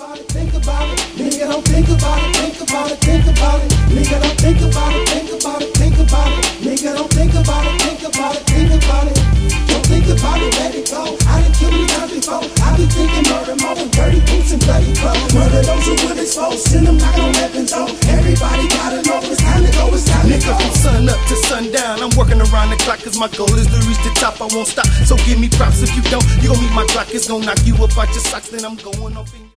about it, think about it. Nigga, don't think about it, think about it, think about it. Nigga, don't think about it, think about it, think about it. Nigga, don't think about it, think about it, think about it. Don't think about it, let it go. I done killed me times before. I be thinking murder more than dirty boots and bloody clothes. Murder those who would expose, send them like on heaven's door. Everybody gotta know it's time to go, it's time to go. Nigga, from sun up to sundown, I'm working around the clock, cause my goal is to reach the top. I won't stop, so give me props. If you don't, you gon' meet my clock. It's gon' knock you up out your socks, then I'm going off in